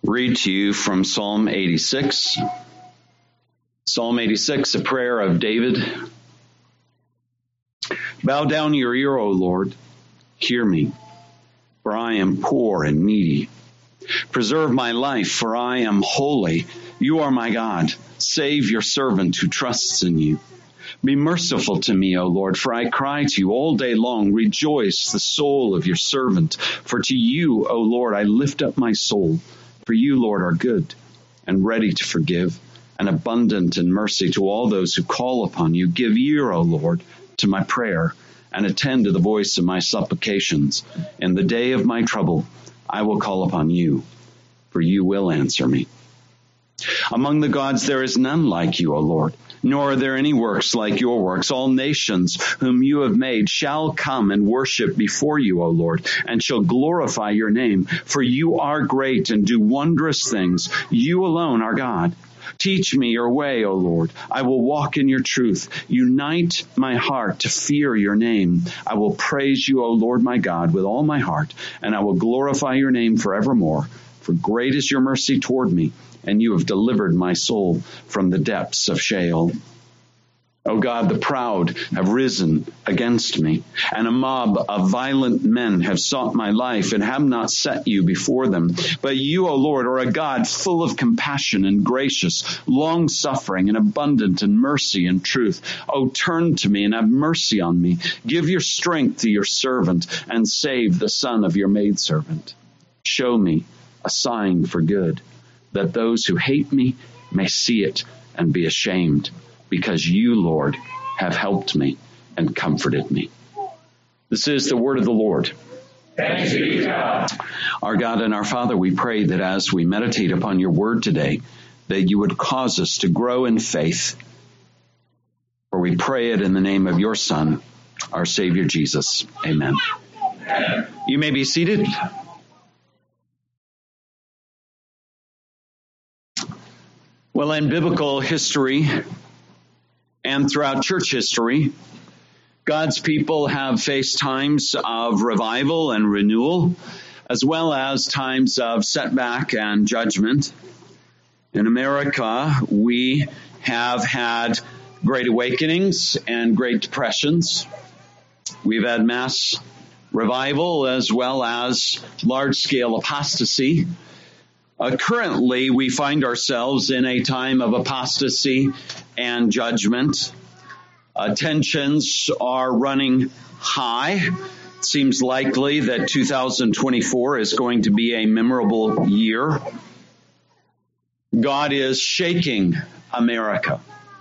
read to you from Psalm 86. Psalm 86, a prayer of David. Bow down your ear, O Lord. Hear me, for I am poor and needy. Preserve my life, for I am holy. You are my God. Save your servant who trusts in you. Be merciful to me, O Lord, for I cry to you all day long. Rejoice, the soul of your servant. For to you, O Lord, I lift up my soul. For you, Lord, are good and ready to forgive and abundant in mercy to all those who call upon you. Give ear, O Lord, to my prayer and attend to the voice of my supplications. In the day of my trouble, I will call upon you, for you will answer me. Among the gods there is none like you, O Lord, nor are there any works like your works. All nations whom you have made shall come and worship before you, O Lord, and shall glorify your name. For you are great and do wondrous things. You alone are God. Teach me your way, O Lord. I will walk in your truth. Unite my heart to fear your name. I will praise you, O Lord my God, with all my heart, and I will glorify your name forevermore. For great is your mercy toward me, and you have delivered my soul from the depths of Sheol. O God, the proud have risen against me, and a mob of violent men have sought my life and have not set you before them. But you, O Lord, are a God full of compassion and gracious, long-suffering and abundant in mercy and truth. O turn to me and have mercy on me. Give your strength to your servant and save the son of your maidservant. Show me a sign for good, that those who hate me may see it and be ashamed, because you, Lord, have helped me and comforted me. This is the word of the Lord. Thanks be to God. Our God and our Father, we pray that as we meditate upon your word today, that you would cause us to grow in faith. For we pray it in the name of your Son, our Savior Jesus. Amen. Amen. You may be seated. Well, in biblical history and throughout church history, God's people have faced times of revival and renewal, as well as times of setback and judgment. In America, we have had great awakenings and great depressions. We've had mass revival as well as large-scale apostasy. Currently, we find ourselves in a time of apostasy and judgment. Tensions are running high. It seems likely that 2024 is going to be a memorable year. God is shaking America.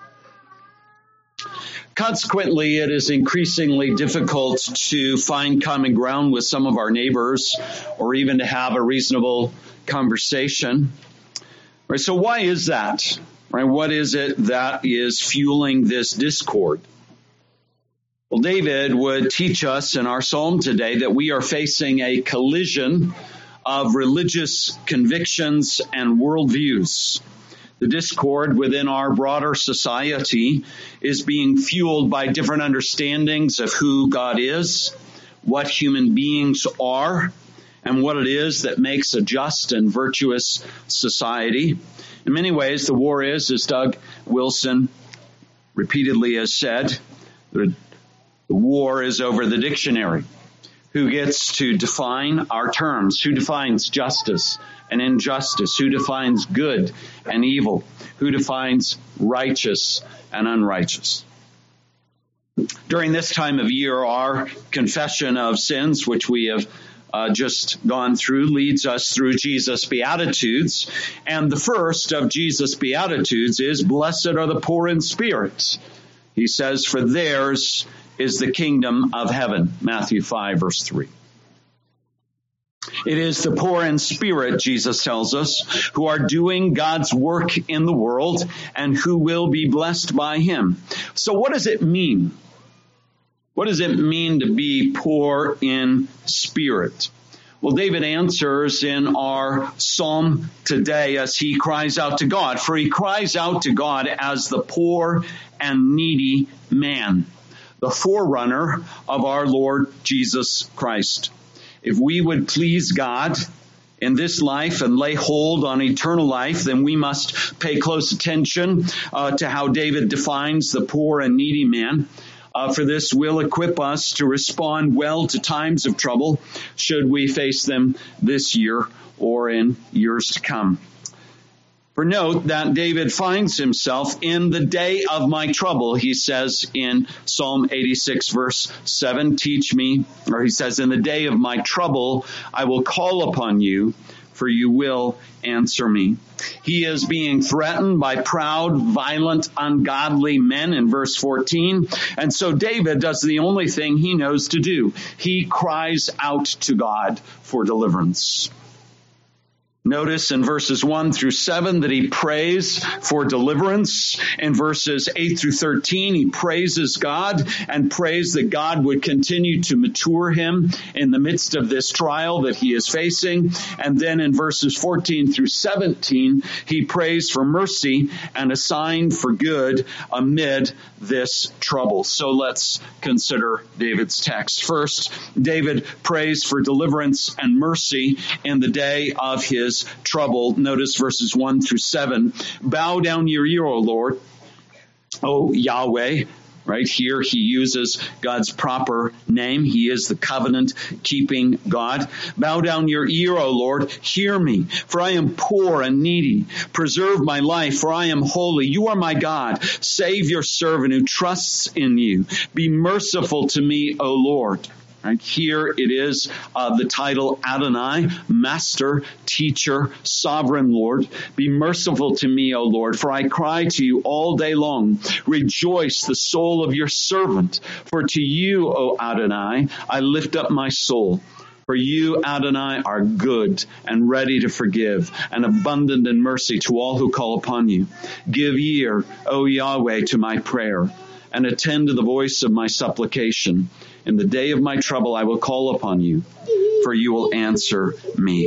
Consequently, it is increasingly difficult to find common ground with some of our neighbors or even to have a reasonable conversation. Right, so why is that? Right, what is it that is fueling this discord? Well, David would teach us in our psalm today that we are facing a collision of religious convictions and worldviews. The discord within our broader society is being fueled by different understandings of who God is, what human beings are, and what it is that makes a just and virtuous society. In many ways, the war is, as Doug Wilson repeatedly has said, the war is over the dictionary. Who gets to define our terms? Who defines justice and injustice? Who defines good and evil? Who defines righteous and unrighteous? During this time of year, our confession of sins, which we have just gone through, leads us through Jesus' Beatitudes. And the first of Jesus' Beatitudes is, "Blessed are the poor in spirit." He says, "For theirs is the kingdom of heaven." Matthew 5, verse 3. It is the poor in spirit, Jesus tells us, who are doing God's work in the world and who will be blessed by him. So what does it mean? What does it mean to be poor in spirit? Well, David answers in our psalm today as he cries out to God. For he cries out to God as the poor and needy man, the forerunner of our Lord Jesus Christ. If we would please God, in this life and lay hold on eternal life, then we must pay close attention to how David defines the poor and needy man. For this will equip us to respond well to times of trouble, should we face them this year or in years to come. For note that David finds himself in the day of my trouble. He says in Psalm 86 verse 7, he says, in the day of my trouble, I will call upon you, for you will answer me. He is being threatened by proud, violent, ungodly men in verse 14. And so David does the only thing he knows to do. He cries out to God for deliverance. Notice in verses 1 through 7 that he prays for deliverance. In verses 8 through 13, he praises God and prays that God would continue to mature him in the midst of this trial that he is facing. And then in verses 14 through 17, he prays for mercy and a sign for good amid this trouble. So let's consider David's text. First, David prays for deliverance and mercy in the day of his trouble. Notice verses 1 through 7. Bow down your ear, O Lord, O Yahweh. Right here, he uses God's proper name. He is the covenant-keeping God. Bow down your ear, O Lord. Hear me, for I am poor and needy. Preserve my life, for I am holy. You are my God. Save your servant who trusts in you. Be merciful to me, O Lord. Right here it is the title Adonai, Master, Teacher, Sovereign Lord. Be merciful to me, O Lord, for I cry to you all day long. Rejoice the soul of your servant, for to you, O Adonai, I lift up my soul. For you, Adonai, are good and ready to forgive and abundant in mercy to all who call upon you. Give ear, O Yahweh, to my prayer and attend to the voice of my supplication. In the day of my trouble, I will call upon you, for you will answer me.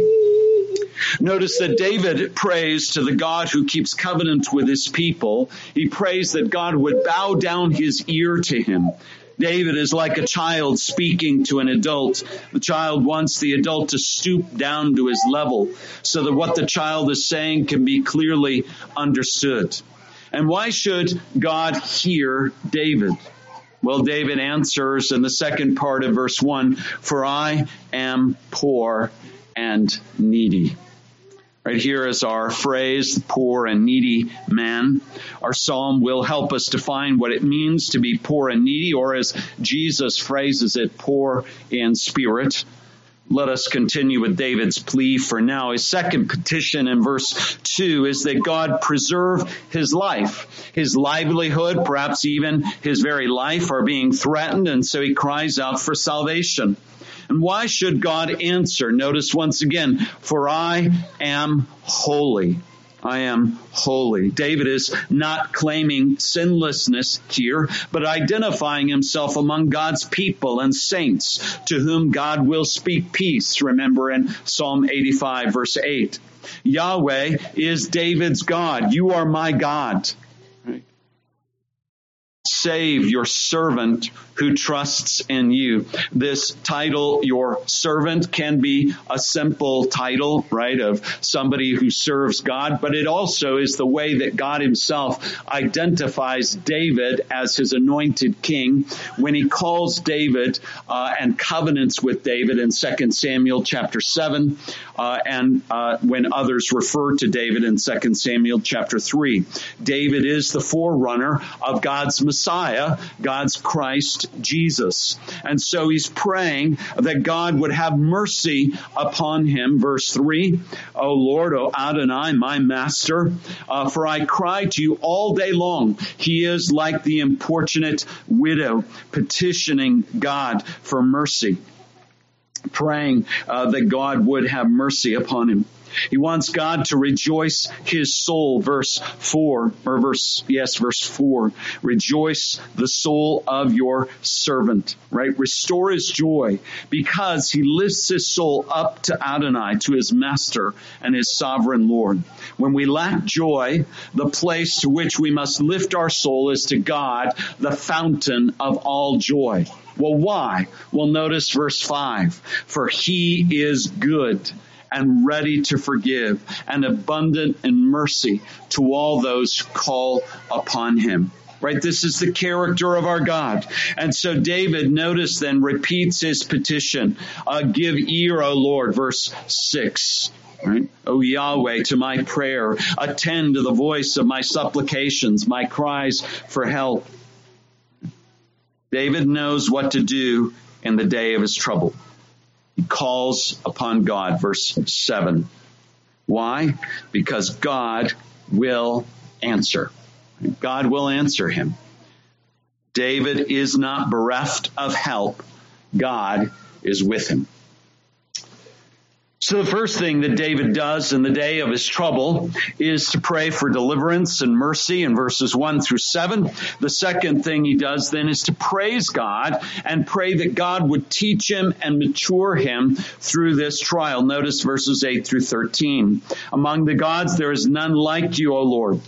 Notice that David prays to the God who keeps covenant with his people. He prays that God would bow down his ear to him. David is like a child speaking to an adult. The child wants the adult to stoop down to his level so that what the child is saying can be clearly understood. And why should God hear David? Well, David answers in the second part of verse 1, for I am poor and needy. Right here is our phrase, poor and needy man. Our psalm will help us define what it means to be poor and needy, or as Jesus phrases it, poor in spirit. Let us continue with David's plea for now. His second petition in verse 2 is that God preserve his life. His livelihood, perhaps even his very life, are being threatened, and so he cries out for salvation. And why should God answer? Notice once again, for I am holy. I am holy. David is not claiming sinlessness here, but identifying himself among God's people and saints to whom God will speak peace. Remember in Psalm 85, verse 8. Yahweh is David's God. You are my God. Right? Save your servant who trusts in you. This title, your servant, can be a simple title, right, of somebody who serves God, but it also is the way that God himself identifies David as his anointed king when he calls David and covenants with David in 2 Samuel chapter 7, and when others refer to David in 2 Samuel chapter 3. David is the forerunner of God's Messiah, God's Christ Jesus. And so he's praying that God would have mercy upon him. Verse 3, O Lord, O Adonai, my master, for I cry to you all day long. He is like the importunate widow petitioning God for mercy, praying that God would have mercy upon him. He wants God to rejoice his soul, verse 4. Rejoice the soul of your servant, right? Restore his joy because he lifts his soul up to Adonai, to his master and his sovereign Lord. When we lack joy, the place to which we must lift our soul is to God, the fountain of all joy. Well, why? Well, notice verse 5. For he is good and ready to forgive, and abundant in mercy to all those who call upon him. Right? This is the character of our God. And so David, notice then, repeats his petition. Give ear, O Lord, verse 6. Right? O Yahweh, to my prayer. Attend to the voice of my supplications, my cries for help. David knows what to do in the day of his trouble. He calls upon God, verse 7. Why? Because God will answer. God will answer him. David is not bereft of help. God is with him. So the first thing that David does in the day of his trouble is to pray for deliverance and mercy in verses 1 through 7. The second thing he does then is to praise God and pray that God would teach him and mature him through this trial. Notice verses 8 through 13. Among the gods there is none like you, O Lord.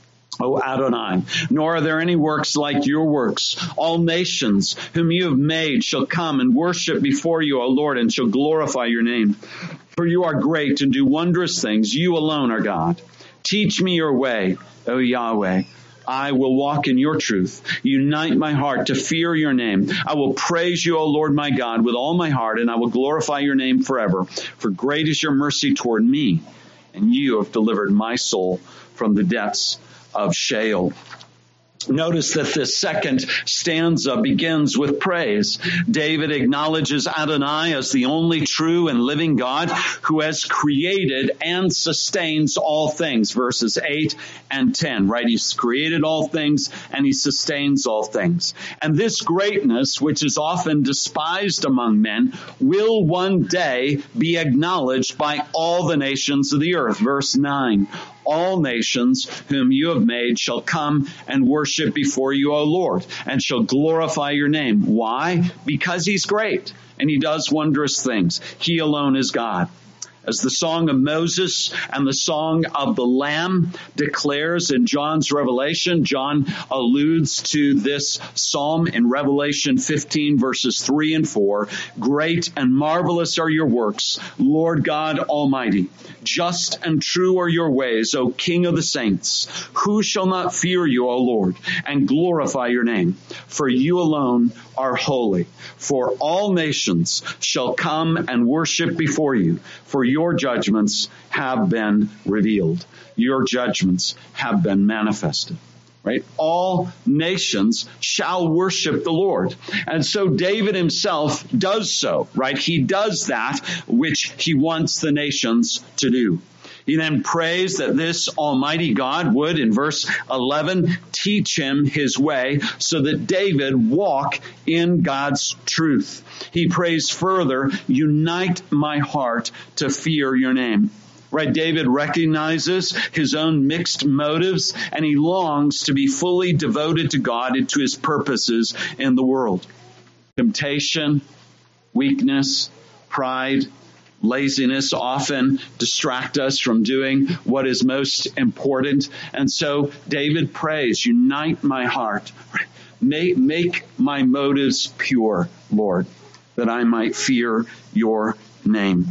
O Adonai, nor are there any works like your works. All nations whom you have made shall come and worship before you, O Lord, and shall glorify your name. For you are great and do wondrous things. You alone are God. Teach me your way, O Yahweh. I will walk in your truth. Unite my heart to fear your name. I will praise you, O Lord my God, with all my heart, and I will glorify your name forever. For great is your mercy toward me, and you have delivered my soul from the depths of Sheol. Notice that this second stanza begins with praise. David acknowledges Adonai as the only true and living God who has created and sustains all things. Verses 8 and 10, right? He's created all things and he sustains all things. And this greatness, which is often despised among men, will one day be acknowledged by all the nations of the earth. Verse 9. All nations whom you have made shall come and worship before you, O Lord, and shall glorify your name. Why? Because he's great and he does wondrous things. He alone is God. As the song of Moses and the song of the Lamb declares in John's Revelation, John alludes to this psalm in Revelation 15 verses 3 and 4. Great and marvelous are your works, Lord God Almighty. Just and true are your ways, O King of the saints. Who shall not fear you, O Lord, and glorify your name? For you alone are holy. For all nations shall come and worship before you, for your judgments have been revealed. Your judgments have been manifested. Right? All nations shall worship the Lord. And so David himself does so, right? He does that which he wants the nations to do. He then prays that this Almighty God would, in verse 11, teach him his way so that David walk in God's truth. He prays further, unite my heart to fear your name. Right, David recognizes his own mixed motives and he longs to be fully devoted to God and to his purposes in the world. Temptation, weakness, pride, laziness often distract us from doing what is most important. And so David prays, unite my heart. Make my motives pure, Lord, that I might fear your name.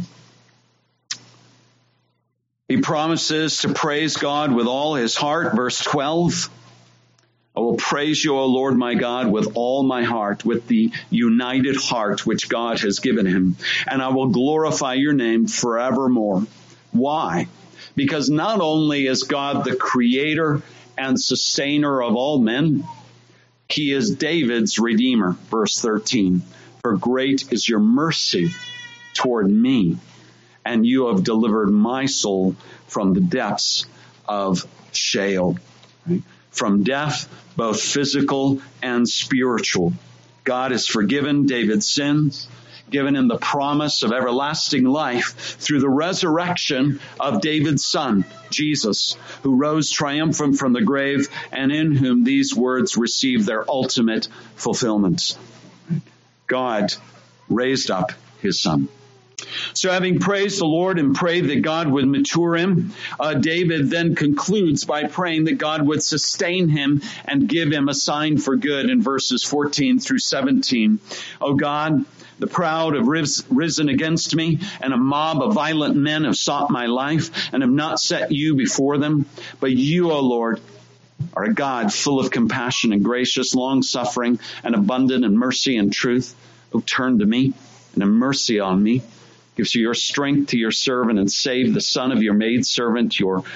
He promises to praise God with all his heart. Verse 12, I will praise you, O Lord my God, with all my heart, with the united heart which God has given him. And I will glorify your name forevermore. Why? Because not only is God the creator and sustainer of all men, he is David's redeemer. Verse 13, for great is your mercy toward me, and you have delivered my soul from the depths of Sheol. Right? From death, both physical and spiritual. God has forgiven David's sins, given him the promise of everlasting life through the resurrection of David's son, Jesus, who rose triumphant from the grave and in whom these words received their ultimate fulfillment. God raised up his son. So having praised the Lord and prayed that God would mature him, David then concludes by praying that God would sustain him and give him a sign for good in verses 14 through 17. O God, The proud have risen against me, and a mob of violent men have sought my life and have not set you before them. But you, O Lord, are a God full of compassion and gracious, long-suffering, and abundant in mercy and truth. O turn to me and have mercy on me. Give your strength to your servant and save the son of your maidservant, your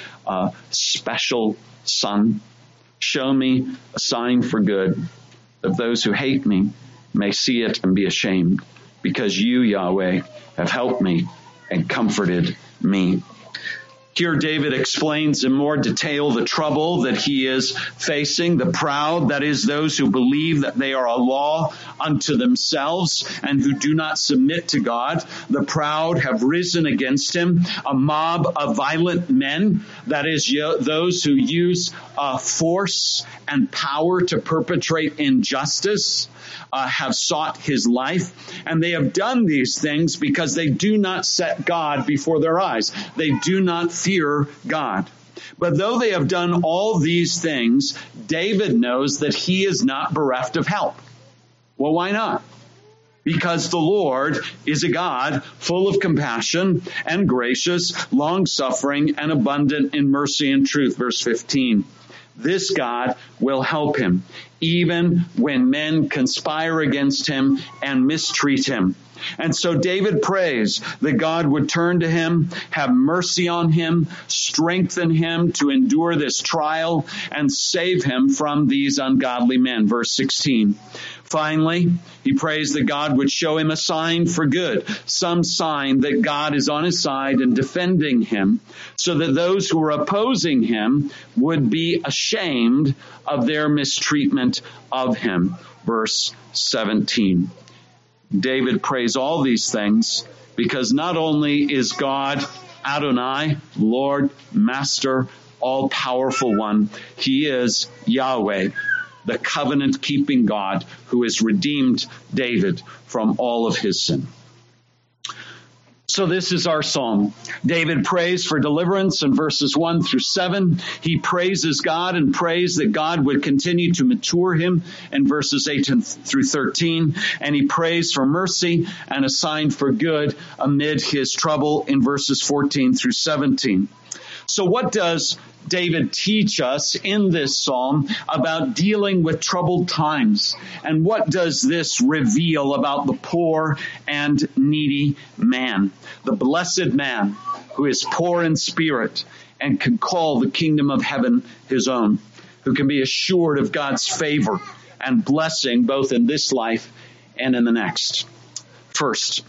special son. Show me a sign for good, that those who hate me may see it and be ashamed, because you, Yahweh, have helped me and comforted me. Here David explains in more detail the trouble that he is facing. The proud, that is, those who believe that they are a law unto themselves and who do not submit to God. The proud have risen against him. A mob of violent men, that is, those who use force and power to perpetrate injustice, have sought his life. And they have done these things because they do not set God before their eyes. They do not fear God. But though they have done all these things, David knows that he is not bereft of help. Well, why not? Because the Lord is a God full of compassion and gracious, long-suffering, and abundant in mercy and truth. Verse 15. This God will help him, even when men conspire against him and mistreat him. And so David prays that God would turn to him, have mercy on him, strengthen him to endure this trial, and save him from these ungodly men. Verse 16. Finally, he prays that God would show him a sign for good, some sign that God is on his side and defending him, so that those who are opposing him would be ashamed of their mistreatment of him. Verse 17. David prays all these things because not only is God Adonai, Lord, Master, all-powerful one, he is Yahweh, the covenant-keeping God who has redeemed David from all of his sin. So this is our psalm. David prays for deliverance in verses 1 through 7. He praises God and prays that God would continue to mature him in verses 8 through 13. And he prays for mercy and a sign for good amid his trouble in verses 14 through 17. So what does David teach us in this psalm about dealing with troubled times? And what does this reveal about the poor and needy man? The blessed man who is poor in spirit and can call the kingdom of heaven his own, who can be assured of God's favor and blessing both in this life and in the next. First,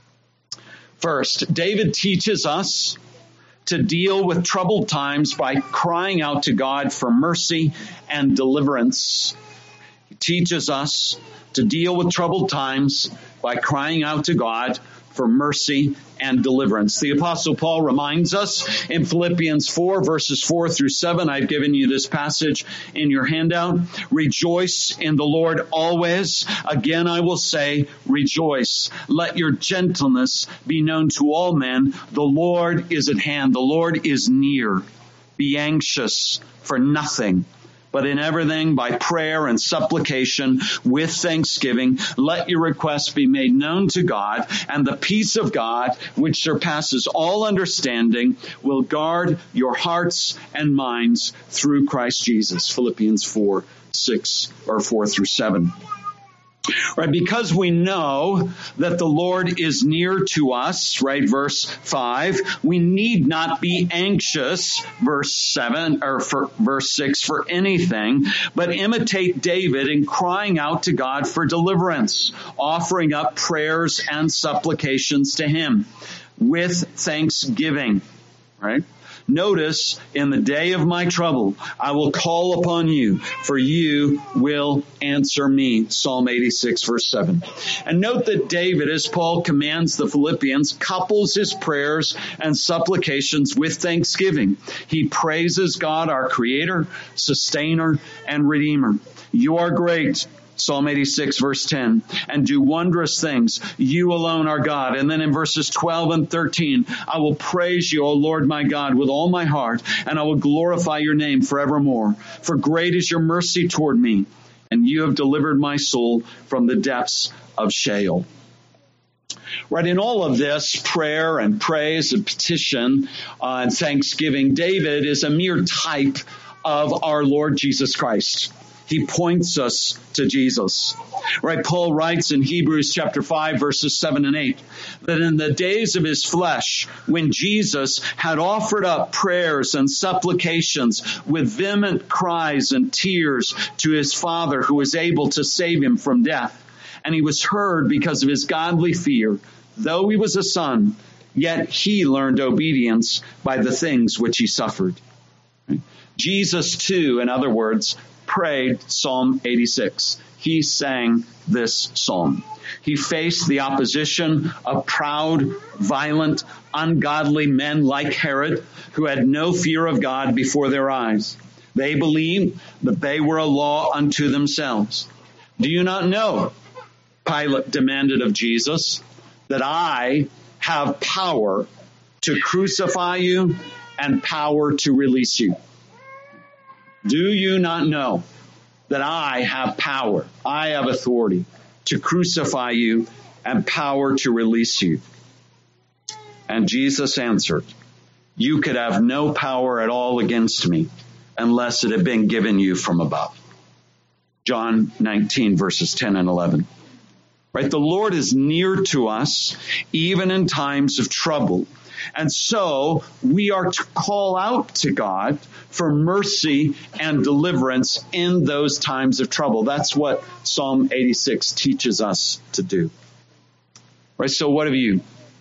David teaches us to deal with troubled times by crying out to God for mercy and deliverance. He teaches us to deal with troubled times by crying out to God for mercy and deliverance. The Apostle Paul reminds us in Philippians 4, verses 4 through 7. I've given you this passage in your handout. Rejoice in the Lord always. Again, I will say, rejoice. Let your gentleness be known to all men. The Lord is at hand. The Lord is near. Be anxious for nothing, but in everything by prayer and supplication with thanksgiving, let your requests be made known to God, and the peace of God, which surpasses all understanding, will guard your hearts and minds through Christ Jesus. Philippians 4 through 7. Right, because we know that the Lord is near to us, right, verse 5, we need not be anxious, verse 7, or for verse 6, for anything, but imitate David in crying out to God for deliverance, offering up prayers and supplications to him with thanksgiving, right? Notice, in the day of my trouble, I will call upon you, for you will answer me. Psalm 86, verse 7. And note that David, as Paul commands the Philippians, couples his prayers and supplications with thanksgiving. He praises God, our Creator, Sustainer, and Redeemer. You are great. Psalm 86, verse 10, and do wondrous things. You alone are God. And then in verses 12 and 13, I will praise you, O Lord my God, with all my heart, and I will glorify your name forevermore. For great is your mercy toward me, and you have delivered my soul from the depths of Sheol. Right, in all of this, prayer and praise and petition and thanksgiving, David is a mere type of our Lord Jesus Christ. He points us to Jesus. Right, Paul writes in Hebrews chapter 5, verses 7 and 8, that in the days of his flesh, when Jesus had offered up prayers and supplications with vehement cries and tears to his Father who was able to save him from death, and he was heard because of his godly fear, though he was a son, yet he learned obedience by the things which he suffered. Right? Jesus too, in other words, prayed Psalm 86. He sang this psalm. He faced the opposition of proud, violent, ungodly men like Herod, who had no fear of God before their eyes. They believed that they were a law unto themselves. Do you not know, Pilate demanded of Jesus, that I have power to crucify you and power to release you? Do you not know that I have power, I have authority to crucify you and power to release you? And Jesus answered, you could have no power at all against me unless it had been given you from above. John 19, verses 10 and 11. Right? The Lord is near to us, even in times of trouble. And so we are to call out to God for mercy and deliverance in those times of trouble. That's what Psalm 86 teaches us to do. Right? So what have you?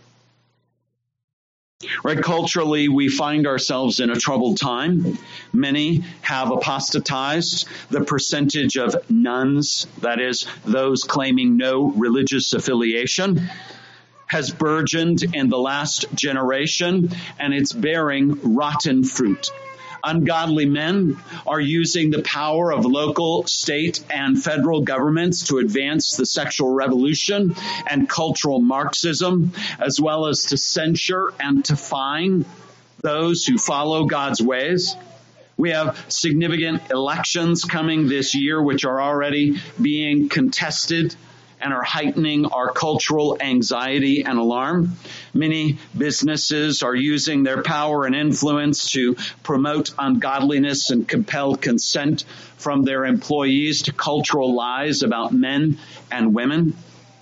Right, culturally, we find ourselves in a troubled time. Many have apostatized. The percentage of nones, that is, those claiming no religious affiliation, has burgeoned in the last generation, and it's bearing rotten fruit. Ungodly men are using the power of local, state, and federal governments to advance the sexual revolution and cultural Marxism, as well as to censure and to fine those who follow God's ways. We have significant elections coming this year, which are already being contested and are heightening our cultural anxiety and alarm. Many businesses are using their power and influence to promote ungodliness and compel consent from their employees to cultural lies about men and women.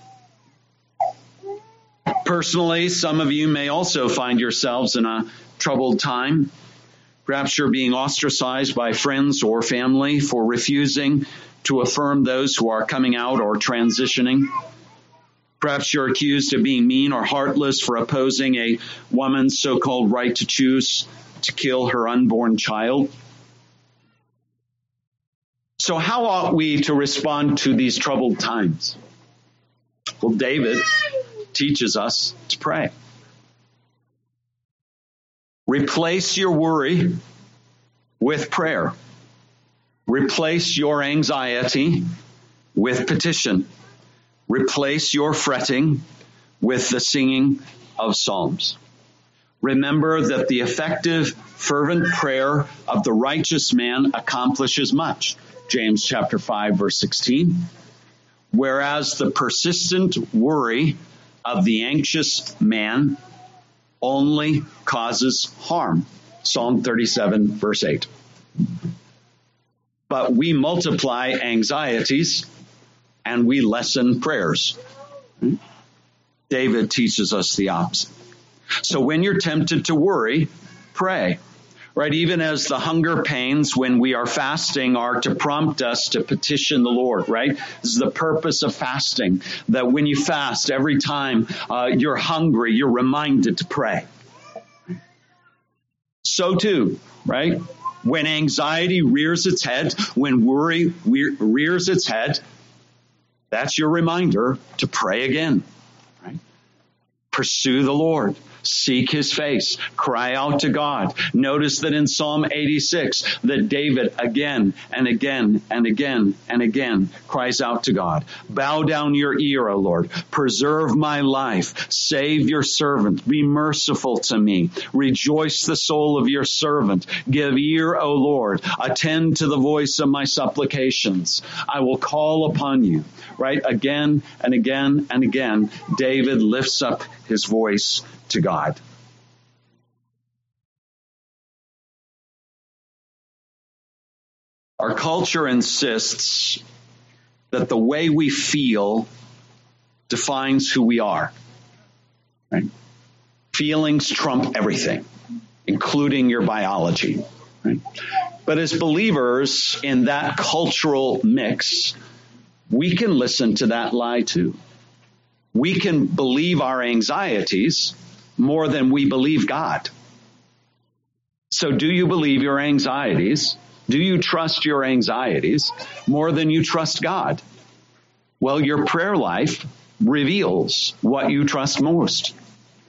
Personally, some of you may also find yourselves in a troubled time. Perhaps you're being ostracized by friends or family for refusing to affirm those who are coming out or transitioning. Perhaps you're accused of being mean or heartless for opposing a woman's so-called right to choose to kill her unborn child. So how ought we to respond to these troubled times? Well, David teaches us to pray. Replace your worry with prayer. Replace your anxiety with petition. Replace your fretting with the singing of psalms. Remember that the effective, fervent prayer of the righteous man accomplishes much. James chapter 5, verse 16. Whereas the persistent worry of the anxious man only causes harm. Psalm 37, verse 8. But we multiply anxieties and we lessen prayers. David teaches us the opposite. So when you're tempted to worry, pray. Right? Even as the hunger pains when we are fasting are to prompt us to petition the Lord, right? This is the purpose of fasting, that when you fast, every time you're hungry, you're reminded to pray. So too, right? When anxiety rears its head, when worry rears its head, that's your reminder to pray again, right? Pursue the Lord. Seek his face. Cry out to God. Notice that in Psalm 86 that David again and again and again and again cries out to God. Bow down your ear, O Lord. Preserve my life. Save your servant. Be merciful to me. Rejoice the soul of your servant. Give ear, O Lord. Attend to the voice of my supplications. I will call upon you. Right? Again and again and again, David lifts up his voice to God. Our culture insists that the way we feel defines who we are. Right? Feelings trump everything, including your biology. Right? But as believers in that cultural mix, we can listen to that lie too. We can believe our anxieties more than we believe God. So do you believe your anxieties? Do you trust your anxieties more than you trust God? Well, your prayer life reveals what you trust most.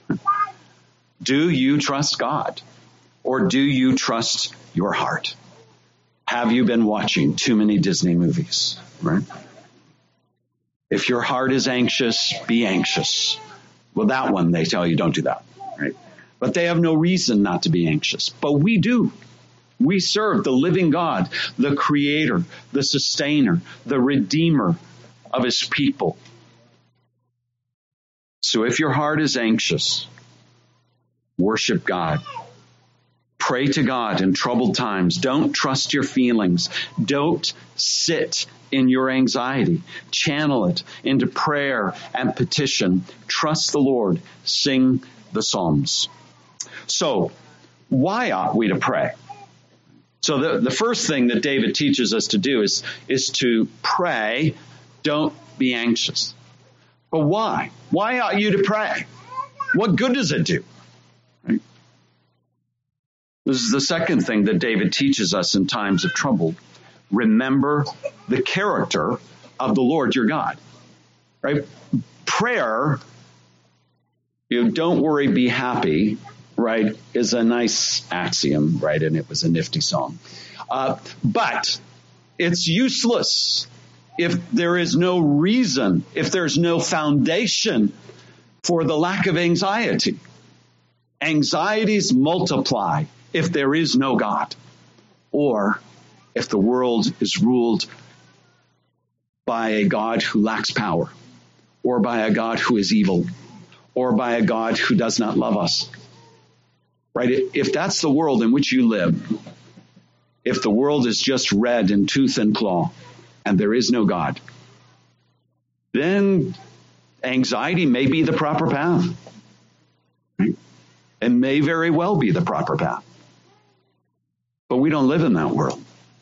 Do you trust God? Or do you trust your heart? Have you been watching too many Disney movies? Right? If your heart is anxious, be anxious. Well, that one, they tell you don't do that. Right? But they have no reason not to be anxious. But we do. We serve the living God, the creator, the sustainer, the redeemer of his people. So if your heart is anxious, worship God. Pray to God in troubled times. Don't trust your feelings. Don't sit in your anxiety. Channel it into prayer and petition. Trust the Lord. Sing the Psalms. So, why ought we to pray? So the first thing that David teaches us to do is to pray. Don't be anxious. But why? Why ought you to pray? What good does it do? Right? This is the second thing that David teaches us in times of trouble. Remember the character of the Lord your God. Right? Prayer, don't worry, be happy, right, is a nice axiom, right? And it was a nifty song. But it's useless if there is no reason, if there's no foundation for the lack of anxiety. Anxieties multiply if there is no God, or if the world is ruled by a God who lacks power, or by a God who is evil, or by a God who does not love us. Right? If that's the world in which you live, if the world is just red in tooth and claw, and there is no God, then anxiety may be the proper path. Right? It may very well be the proper path. But we don't live in that world.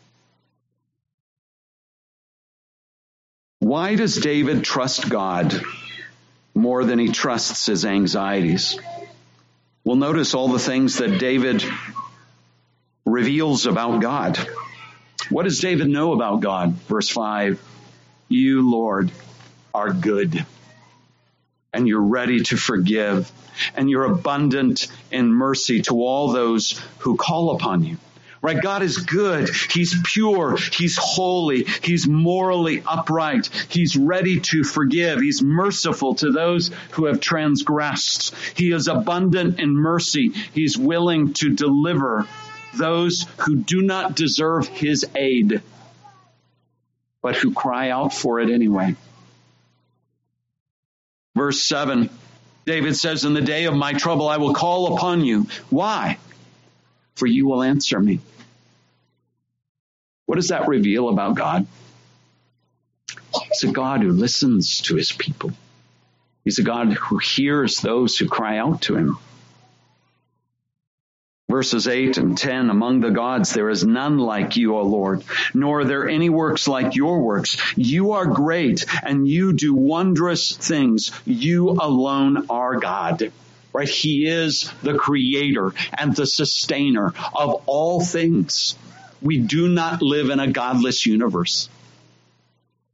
Why does David trust God more than he trusts his anxieties? Well, notice all the things that David reveals about God. What does David know about God? Verse 5, you, Lord, are good, and you're ready to forgive, and you're abundant in mercy to all those who call upon you. Right? God is good. He's pure. He's holy. He's morally upright. He's ready to forgive. He's merciful to those who have transgressed. He is abundant in mercy. He's willing to deliver those who do not deserve his aid, but who cry out for it anyway. Verse 7, David says, in the day of my trouble, I will call upon you. Why? For you will answer me. What does that reveal about God? He's a God who listens to his people. He's a God who hears those who cry out to him. Verses 8 and 10, among the gods there is none like you, O Lord, nor are there any works like your works. You are great, and you do wondrous things. You alone are God. Right? He is the creator and the sustainer of all things. We do not live in a godless universe,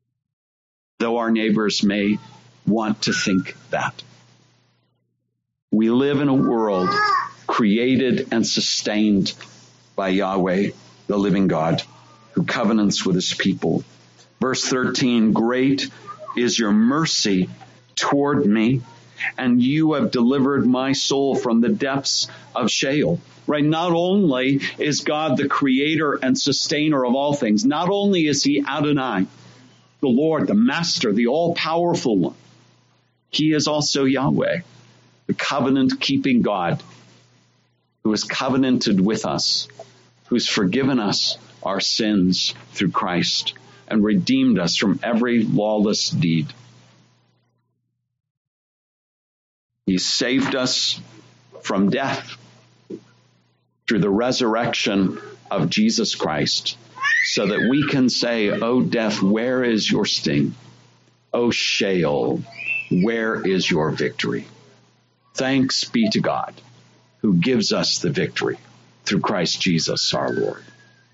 though our neighbors may want to think that. We live in a world created and sustained by Yahweh, the living God, who covenants with his people. Verse 13, great is your mercy toward me, and you have delivered my soul from the depths of Sheol. Right? Not only is God the creator and sustainer of all things, not only is he Adonai, the Lord, the Master, the all-powerful one, he is also Yahweh, the covenant-keeping God, who has covenanted with us, who's forgiven us our sins through Christ and redeemed us from every lawless deed. He saved us from death through the resurrection of Jesus Christ, so that we can say, "O death, where is your sting? O Sheol, where is your victory?" Thanks be to God, who gives us the victory through Christ Jesus our Lord.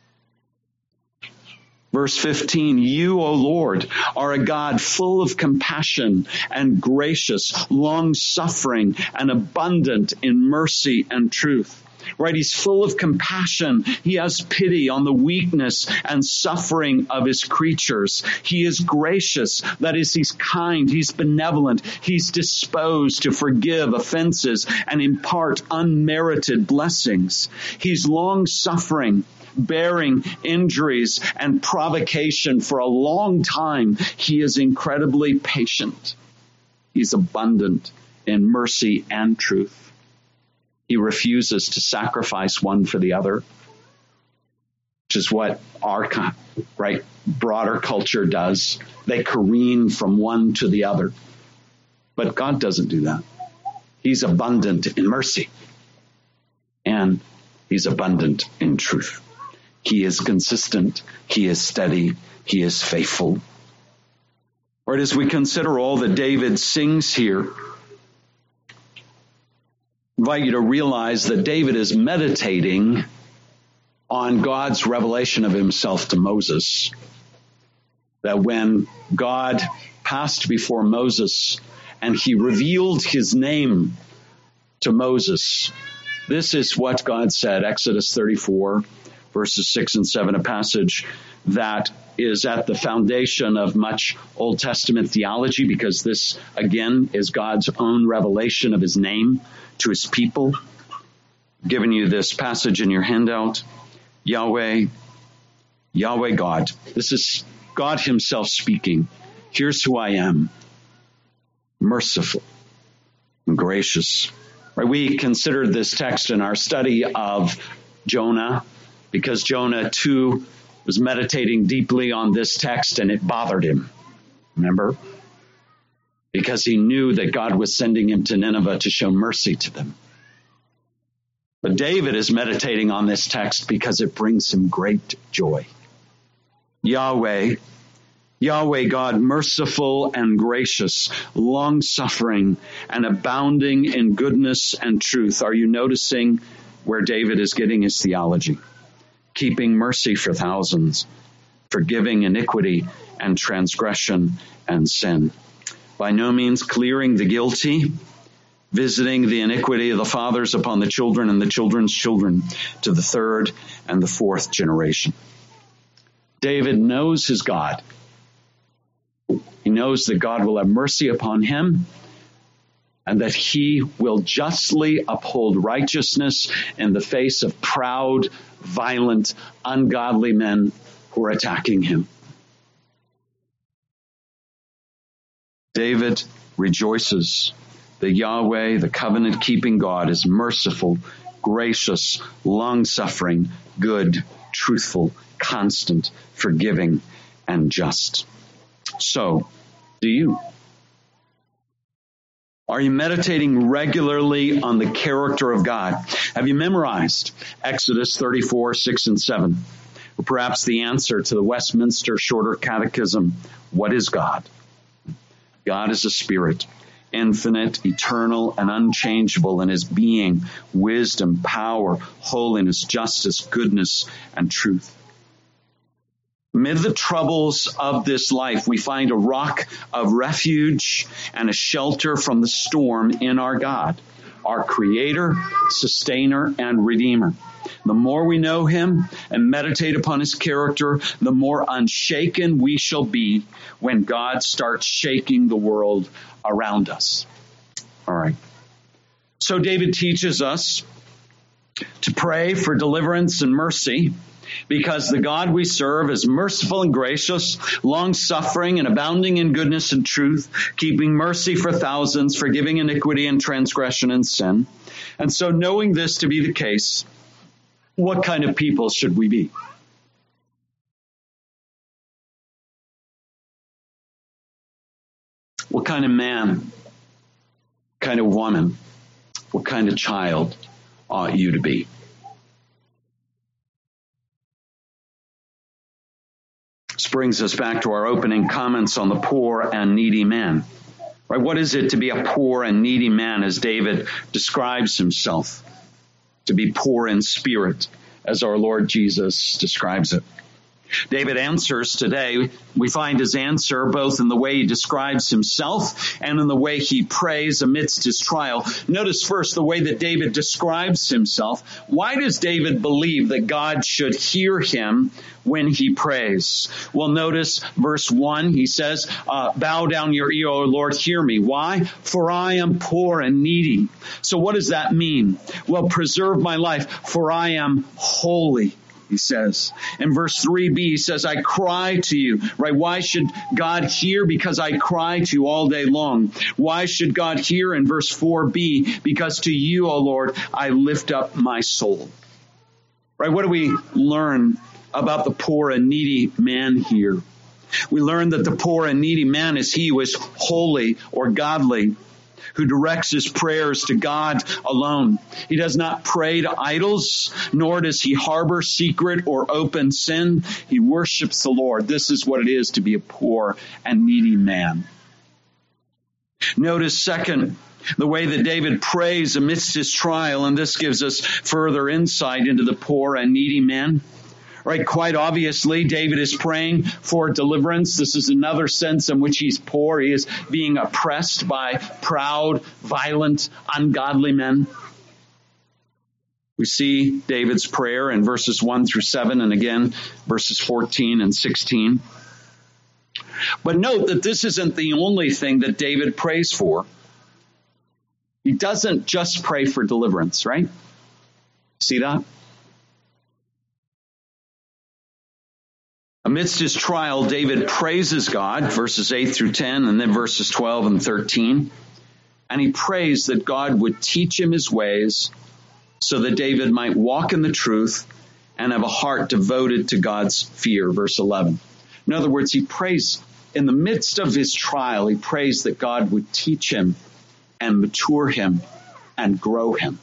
Verse 15, you, O Lord, are a God full of compassion and gracious, long-suffering and abundant in mercy and truth. Right? He's full of compassion. He has pity on the weakness and suffering of his creatures. He is gracious. That is, he's kind. He's benevolent. He's disposed to forgive offenses and impart unmerited blessings. He's long-suffering, bearing injuries and provocation for a long time. He is incredibly patient. He's abundant in mercy and truth. He refuses to sacrifice one for the other, which is what our broader culture does. They careen from one to the other. But God doesn't do that. He's abundant in mercy, and he's abundant in truth. He is consistent. He is steady. He is faithful. Or as we consider all that David sings here, I invite you to realize that David is meditating on God's revelation of himself to Moses. That when God passed before Moses and he revealed his name to Moses, this is what God said, Exodus 34, verses 6 and 7, a passage that is at the foundation of much Old Testament theology, because this, again, is God's own revelation of his name to his people. I'm giving you this passage in your handout. Yahweh God. This is God himself speaking. Here's who I am. Merciful and gracious. Right? We considered this text in our study of Jonah, because Jonah too was meditating deeply on this text and it bothered him. Remember? Because he knew that God was sending him to Nineveh to show mercy to them. But David is meditating on this text because it brings him great joy. Yahweh God, merciful and gracious, long-suffering and abounding in goodness and truth. Are you noticing where David is getting his theology? Keeping mercy for thousands, forgiving iniquity and transgression and sin. By no means clearing the guilty, visiting the iniquity of the fathers upon the children and the children's children to the third and the fourth generation. David knows his God. He knows that God will have mercy upon him and that he will justly uphold righteousness in the face of proud, violent, ungodly men who are attacking him. David rejoices that Yahweh, the covenant-keeping God, is merciful, gracious, long-suffering, good, truthful, constant, forgiving, and just. So, do you? Are you meditating regularly on the character of God? Have you memorized Exodus 34, 6 and 7? Or perhaps the answer to the Westminster Shorter Catechism, what is God? God is a spirit, infinite, eternal, and unchangeable in his being, wisdom, power, holiness, justice, goodness, and truth. Amid the troubles of this life, we find a rock of refuge and a shelter from the storm in our God. our Creator, Sustainer, and Redeemer. The more we know Him and meditate upon His character, the more unshaken we shall be when God starts shaking the world around us. All right. So David teaches us to pray for deliverance and mercy, because the God we serve is merciful and gracious, long-suffering and abounding in goodness and truth, keeping mercy for thousands, forgiving iniquity and transgression and sin. And so knowing this to be the case, what kind of people should we be? What kind of man, what kind of woman, what kind of child ought you to be? This brings us back to our opening comments on the poor and needy man. Right? What is it to be a poor and needy man as David describes himself? To be poor in spirit, as our Lord Jesus describes it. David answers today. We find his answer both in the way he describes himself and in the way he prays amidst his trial. Notice first the way that David describes himself. Why does David believe that God should hear him when he prays? Well, notice verse 1, he says, bow down your ear, O Lord, hear me. Why? For I am poor and needy. So what does that mean? Well, preserve my life, for I am holy. He says. In verse 3b, he says, I cry to you, right? Why should God hear? Because I cry to you all day long. Why should God hear? In verse 4b, because to you, O Lord, I lift up my soul. Right? What do we learn about the poor and needy man here? We learn that the poor and needy man is he who is holy or godly, who directs his prayers to God alone. He does not pray to idols, nor does he harbor secret or open sin. He worships the Lord. This is what it is to be a poor and needy man. Notice, second, the way that David prays amidst his trial, and this gives us further insight into the poor and needy man. Right, quite obviously, David is praying for deliverance. This is another sense in which he's poor. He is being oppressed by proud, violent, ungodly men. We see David's prayer in verses 1 through 7 and again verses 14 and 16. But note that this isn't the only thing that David prays for. He doesn't just pray for deliverance, right? See that? Amidst his trial, David praises God, verses 8 through 10, and then verses 12 and 13. And he prays that God would teach him his ways so that David might walk in the truth and have a heart devoted to God's fear, verse 11. In other words, he prays in the midst of his trial, he prays that God would teach him and mature him and grow him.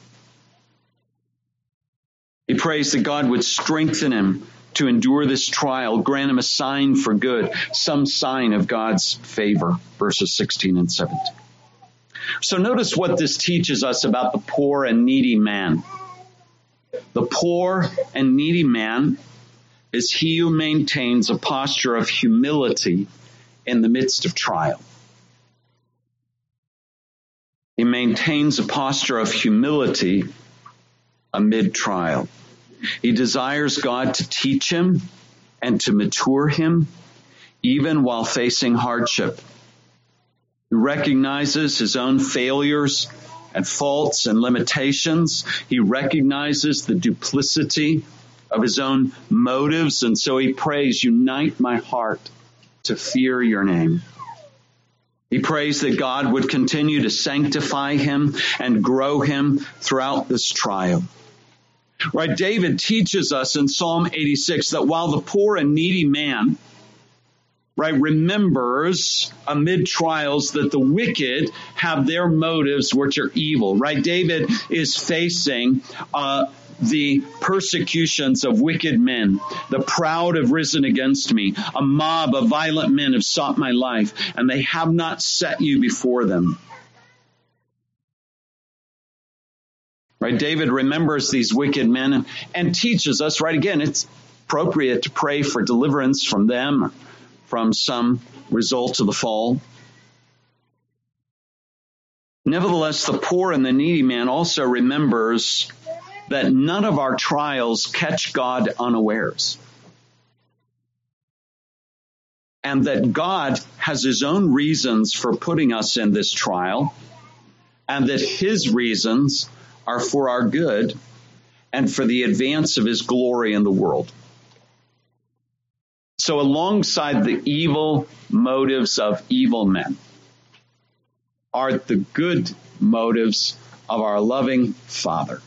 He prays that God would strengthen him to endure this trial, grant him a sign for good, some sign of God's favor, verses 16 and 17. So notice what this teaches us about the poor and needy man. The poor and needy man is he who maintains a posture of humility in the midst of trial. He maintains a posture of humility amid trial. He desires God to teach him and to mature him, even while facing hardship. He recognizes his own failures and faults and limitations. He recognizes the duplicity of his own motives, and so he prays, unite my heart to fear your name. He prays that God would continue to sanctify him and grow him throughout this trial. Right, David teaches us in Psalm 86 that while the poor and needy man, right, remembers amid trials that the wicked have their motives which are evil, right? David is facing the persecutions of wicked men. The proud have risen against me. A mob of violent men have sought my life, and they have not set you before them. Right, David remembers these wicked men and teaches us, right, again, it's appropriate to pray for deliverance from them, from some result of the fall. Nevertheless, the poor and the needy man also remembers that none of our trials catch God unawares. And that God has his own reasons for putting us in this trial, and that his reasons are for our good and for the advance of his glory in the world. So alongside the evil motives of evil men are the good motives of our loving Father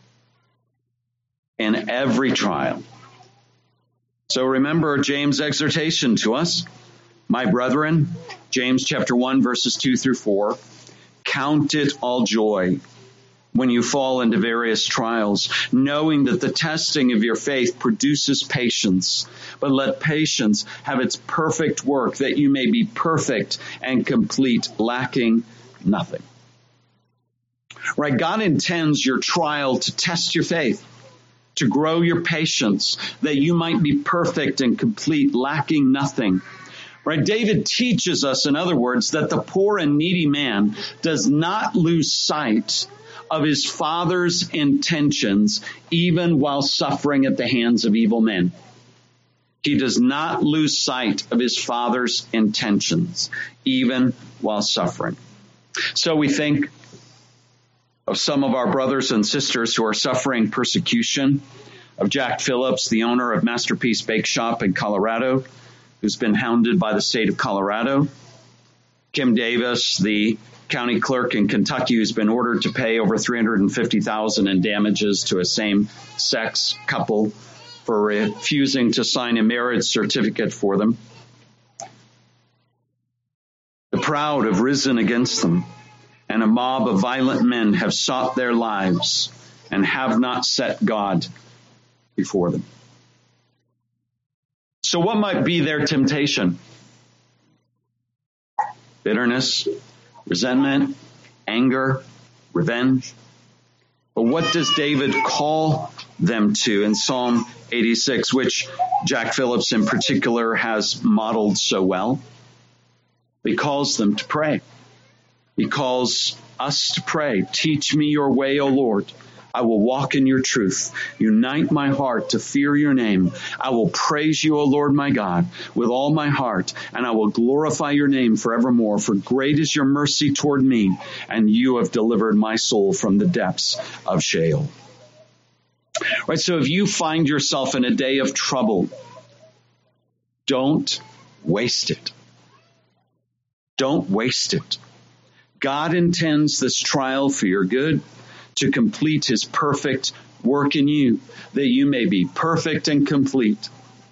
in every trial. So remember James' exhortation to us, my brethren, James chapter 1, verses 2 through 4, count it all joy when you fall into various trials, knowing that the testing of your faith produces patience. But let patience have its perfect work, that you may be perfect and complete, lacking nothing. Right? God intends your trial to test your faith, to grow your patience, that you might be perfect and complete, lacking nothing. Right? David teaches us, in other words, that the poor and needy man does not lose sight of his Father's intentions, even while suffering at the hands of evil men. He does not lose sight of his Father's intentions, even while suffering. So we think of some of our brothers and sisters who are suffering persecution, of Jack Phillips, the owner of Masterpiece Bake Shop in Colorado, who's been hounded by the state of Colorado. Kim Davis, the county clerk in Kentucky, who's been ordered to pay over $350,000 in damages to a same-sex couple for refusing to sign a marriage certificate for them. The proud have risen against them, and a mob of violent men have sought their lives and have not set God before them. So what might be their temptation? Bitterness, resentment, anger, revenge. But what does David call them to in Psalm 86, which Jack Phillips in particular has modeled so well? He calls them to pray. He calls us to pray. Teach me your way, O Lord. I will walk in your truth. Unite my heart to fear your name. I will praise you, O Lord my God, with all my heart, and I will glorify your name forevermore. For great is your mercy toward me, and you have delivered my soul from the depths of Sheol. Right, so if you find yourself in a day of trouble, don't waste it. Don't waste it. God intends this trial for your good, to complete his perfect work in you, that you may be perfect and complete.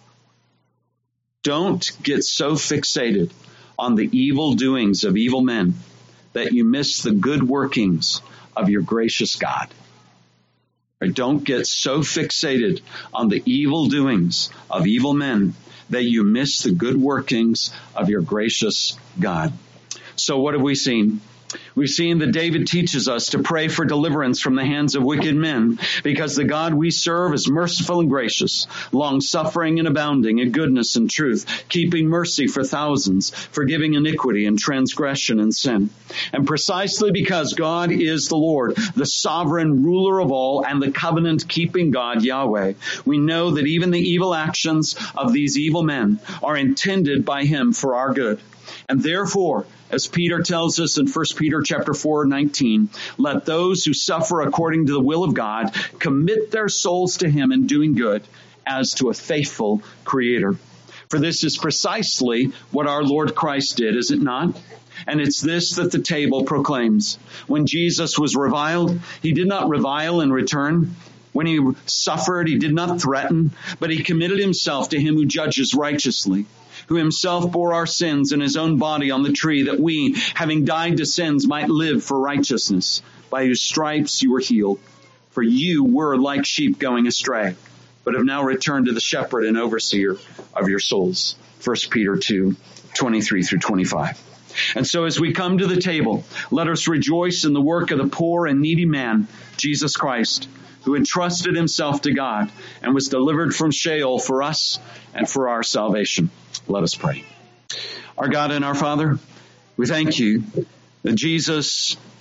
Don't get so fixated on the evil doings of evil men that you miss the good workings of your gracious God. Or don't get so fixated on the evil doings of evil men that you miss the good workings of your gracious God. So what have we seen? We've seen that David teaches us to pray for deliverance from the hands of wicked men, because the God we serve is merciful and gracious, long-suffering and abounding in goodness and truth, keeping mercy for thousands, forgiving iniquity and transgression and sin. And precisely because God is the Lord, the sovereign ruler of all, and the covenant-keeping God, Yahweh, we know that even the evil actions of these evil men are intended by him for our good. And therefore, as Peter tells us in 1 Peter chapter 4:19, let those who suffer according to the will of God commit their souls to him in doing good, as to a faithful Creator. For this is precisely what our Lord Christ did, is it not? And it's this that the table proclaims. When Jesus was reviled, he did not revile in return. When he suffered, he did not threaten, but he committed himself to him who judges righteously, who himself bore our sins in his own body on the tree, that we, having died to sins, might live for righteousness, by whose stripes you were healed. For you were like sheep going astray, but have now returned to the shepherd and overseer of your souls. 1 Peter 2:23 through 25. And so as we come to the table, let us rejoice in the work of the poor and needy man, Jesus Christ, who entrusted himself to God and was delivered from Sheol for us and for our salvation. Let us pray. Our God and our Father, we thank you that Jesus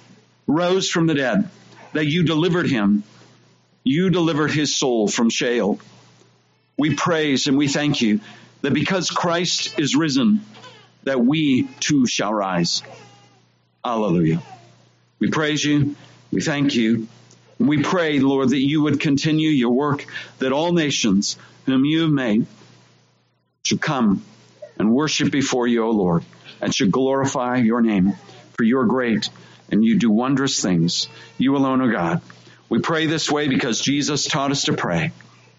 rose from the dead, that you delivered him. You delivered his soul from Sheol. We praise and we thank you that because Christ is risen, that we too shall rise. Hallelujah. We praise you. We thank you. And we pray, Lord, that you would continue your work, that all nations whom you have made should come and worship before you, O Lord, and should glorify your name, for you are great and you do wondrous things. You alone, O God. We pray this way because Jesus taught us to pray.